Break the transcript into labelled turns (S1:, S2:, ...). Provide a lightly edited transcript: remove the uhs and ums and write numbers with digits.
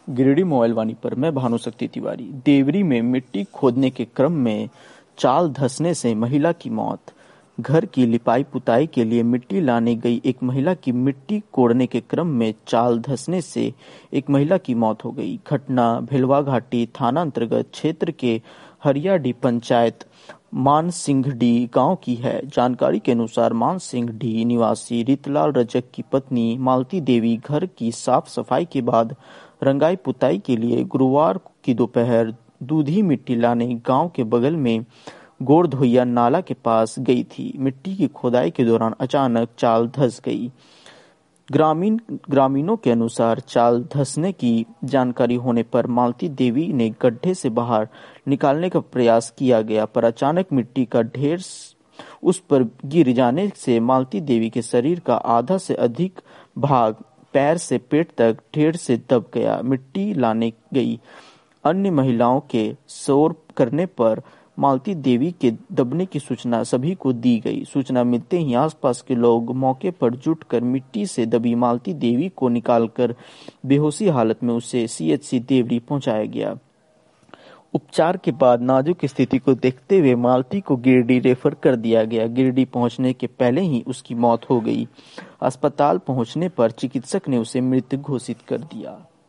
S1: Giridih mobile वाणी पर मैं भानुशक्ति तिवारी। देवरी में मिट्टी खोदने के क्रम में चाल धंसने से महिला की मौत। घर की लिपाई पुताई के लिए मिट्टी लाने गई एक महिला की मिट्टी कोड़ने के क्रम में चाल धंसने से एक महिला की मौत हो गई। घटना भेलवा घाटी थाना अंतर्गत क्षेत्र के हरियाडीह पंचायत मानसिंघडीह गांव की है। जानकारी के अनुसार मानसिंघडीह निवासी रीतलाल रजक की पत्नी मालती देवी घर की साफ सफाई के बाद रंगाई पुताई के लिए गुरुवार की दोपहर दूधी मिट्टी लाने गांव के बगल में गोरधोइया नाला के पास गई थी। मिट्टी की खोदाई के दौरान अचानक चाल धंस गई। ग्रामीणों के अनुसार चाल धंसने की जानकारी होने पर मालती देवी ने गड्ढे से बाहर निकालने का प्रयास किया गया, पर अचानक मिट्टी का ढेर उस पर गिर जाने से मालती देवी के शरीर का आधा से अधिक भाग पैर से पेट तक ढेर से दब गया। मिट्टी लाने गई अन्य महिलाओं के शोर करने पर मालती देवी के दबने की सूचना सभी को दी गई। सूचना मिलते ही आसपास के लोग मौके पर जुटकर मिट्टी से दबी मालती देवी को निकालकर बेहोशी हालत में उसे सीएचसी देवरी पहुंचाया गया। उपचार के बाद नाजुक स्थिति को देखते हुए मालती को गिरिडीह रेफर कर दिया गया। गिरिडीह पहुंचने के पहले ही उसकी मौत हो गई। अस्पताल पहुंचने पर चिकित्सक ने उसे मृत घोषित कर दिया।